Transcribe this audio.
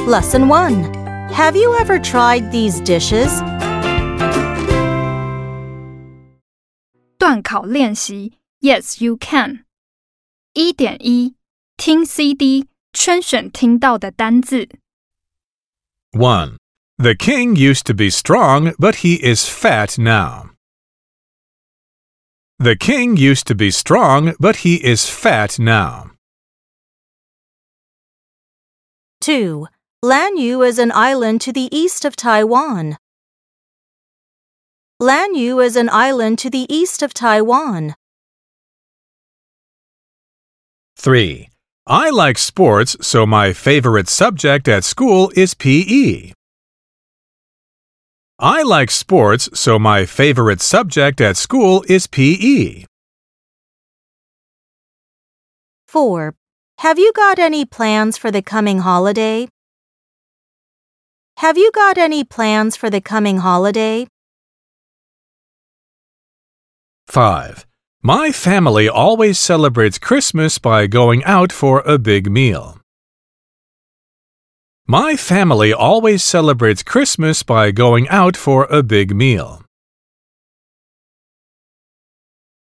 Lesson 1. Have you ever tried these dishes? 段考练习 Yes, you can 1.1 听 CD 圈选听到的单字 1. The king used to be strong, but he is fat now. The king used to be strong, but he is fat now. 2. Lanyu is an island to the east of Taiwan. Lanyu is an island to the east of Taiwan. 3. I like sports, so my favorite subject at school is PE. I like sports, so my favorite subject at school is PE. 4. Have you got any plans for the coming holiday? Have you got any plans for the coming holiday? 5. My family always celebrates Christmas by going out for a big meal. My family always celebrates Christmas by going out for a big meal.